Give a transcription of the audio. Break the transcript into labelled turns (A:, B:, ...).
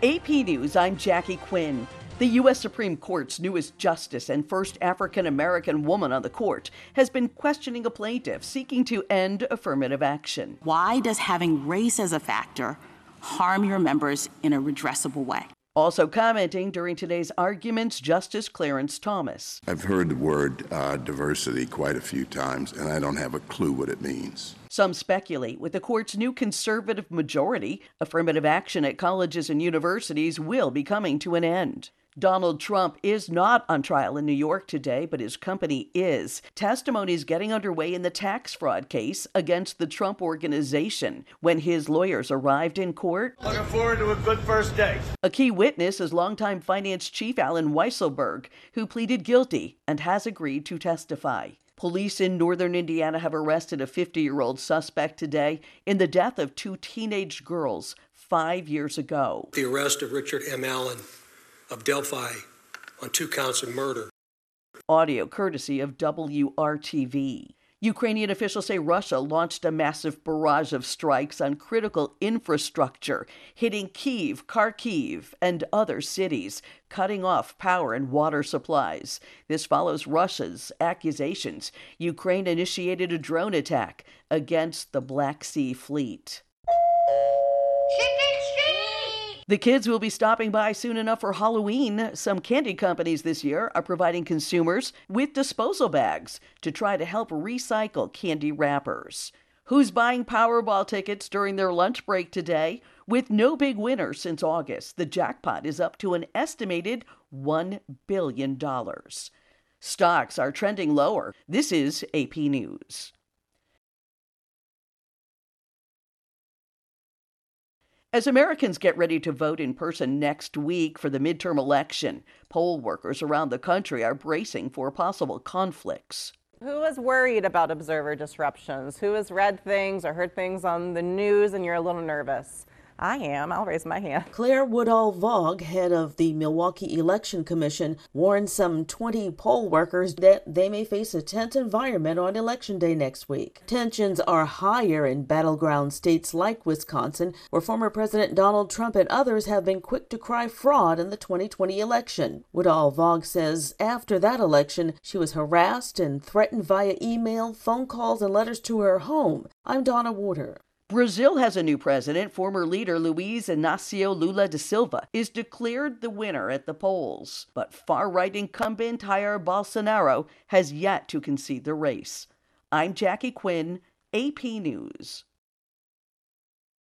A: AP News, I'm Jackie Quinn. The U.S. Supreme Court's newest justice and first African-American woman on the court has been questioning a plaintiff seeking to end affirmative action.
B: Why does having race as a factor harm your members in a redressable way?
A: Also commenting during today's arguments, Justice Clarence Thomas.
C: I've heard the word diversity quite a few times, and I don't have a clue what it means.
A: Some speculate with the court's new conservative majority, affirmative action at colleges and universities will be coming to an end. Donald Trump is not on trial in New York today, but his company is. Testimony is getting underway in the tax fraud case against the Trump Organization. When his lawyers arrived in court,
D: looking forward to a good first day.
A: A key witness is longtime finance chief Alan Weisselberg, who pleaded guilty and has agreed to testify. Police in northern Indiana have arrested a 50-year-old suspect today in the death of two teenage girls 5 years ago.
E: The arrest of Richard M. Allen of Delphi on 2 counts of murder.
A: Audio courtesy of WRTV. Ukrainian officials say Russia launched a massive barrage of strikes on critical infrastructure, hitting Kyiv, Kharkiv, and other cities, cutting off power and water supplies. This follows Russia's accusations Ukraine initiated a drone attack against the Black Sea Fleet. The kids will be stopping by soon enough for Halloween. Some candy companies this year are providing consumers with disposal bags to try to help recycle candy wrappers. Who's buying Powerball tickets during their lunch break today? With no big winner since August, the jackpot is up to an estimated $1 billion. Stocks are trending lower. This is AP News. As Americans get ready to vote in person next week for the midterm election, poll workers around the country are bracing for possible conflicts.
F: Who is worried about observer disruptions? Who has read things or heard things on the news and you're a little nervous? I am. I'll raise my hand.
G: Claire Woodall-Vogt, head of the Milwaukee Election Commission, warned some 20 poll workers that they may face a tense environment on Election Day next week. Tensions are higher in battleground states like Wisconsin, where former President Donald Trump and others have been quick to cry fraud in the 2020 election. Woodall-Vogt says after that election, she was harassed and threatened via email, phone calls, and letters to her home. I'm Donna Warder.
A: Brazil has a new president. Former leader Luiz Inácio Lula da Silva is declared the winner at the polls. But far-right incumbent Jair Bolsonaro has yet to concede the race. I'm Jackie Quinn, AP News.